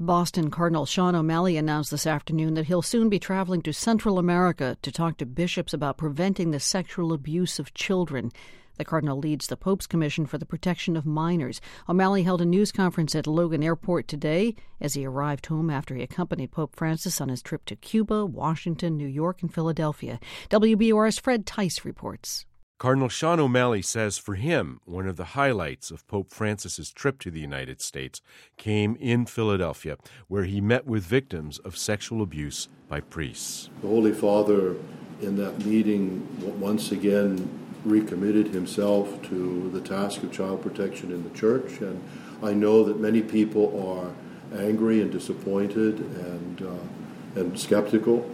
Boston Cardinal Sean O'Malley announced this afternoon that he'll soon be traveling to Central America to talk to bishops about preventing the sexual abuse of children. The Cardinal leads the Pope's Commission for the Protection of Minors. O'Malley held a news conference at Logan Airport today as he arrived home after he accompanied Pope Francis on his trip to Cuba, Washington, New York, and Philadelphia. WBUR's Fred Tice reports. Cardinal Sean O'Malley says for him, one of the highlights of Pope Francis's trip to the United States came in Philadelphia, where he met with victims of sexual abuse by priests. The Holy Father, in that meeting, once again recommitted himself to the task of child protection in the Church, and I know that many people are angry and disappointed and skeptical.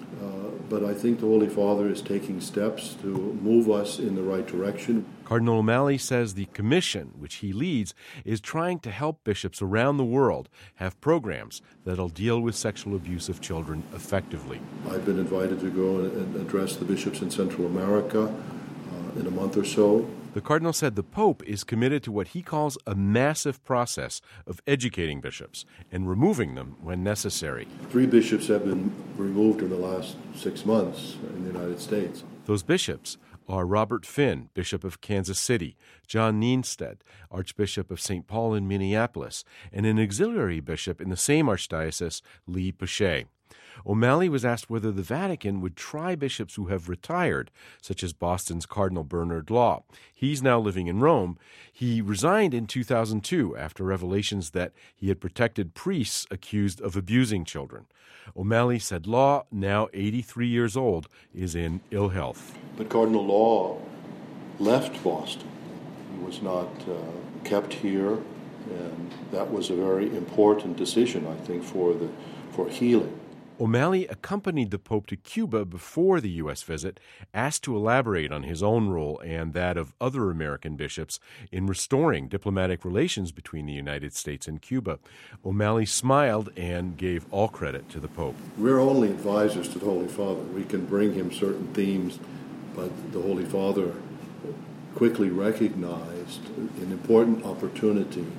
But I think the Holy Father is taking steps to move us in the right direction. Cardinal O'Malley says the commission, which he leads, is trying to help bishops around the world have programs that'll deal with sexual abuse of children effectively. I've been invited to go and address the bishops in Central America in a month or so. The Cardinal said the Pope is committed to what he calls a massive process of educating bishops and removing them when necessary. 3 bishops have been removed in the last 6 months in the United States. Those bishops are Robert Finn, Bishop of Kansas City, John Nienstedt, Archbishop of St. Paul in Minneapolis, and an auxiliary bishop in the same archdiocese, Lee Pachet. O'Malley was asked whether the Vatican would try bishops who have retired, such as Boston's Cardinal Bernard Law. He's now living in Rome. He resigned in 2002 after revelations that he had protected priests accused of abusing children. O'Malley said Law, now 83 years old, is in ill health. But Cardinal Law left Boston. He was not kept here, and that was a very important decision, I think, for healing. O'Malley accompanied the Pope to Cuba before the U.S. visit, asked to elaborate on his own role and that of other American bishops in restoring diplomatic relations between the United States and Cuba. O'Malley smiled and gave all credit to the Pope. We're only advisors to the Holy Father. We can bring him certain themes, but the Holy Father quickly recognized an important opportunity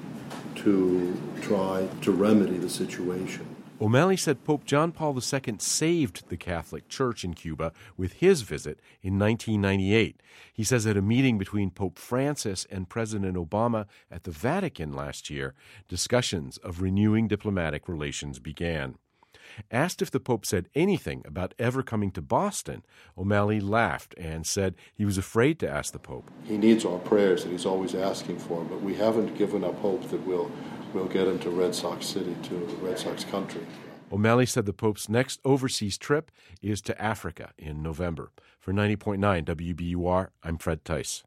to try to remedy the situation. O'Malley said Pope John Paul II saved the Catholic Church in Cuba with his visit in 1998. He says at a meeting between Pope Francis and President Obama at the Vatican last year, discussions of renewing diplomatic relations began. Asked if the Pope said anything about ever coming to Boston, O'Malley laughed and said he was afraid to ask the Pope. He needs our prayers that he's always asking for, but we haven't given up hope that we'll get him to Red Sox City, to Red Sox country. O'Malley said the Pope's next overseas trip is to Africa in November. For 90.9 WBUR, I'm Fred Tice.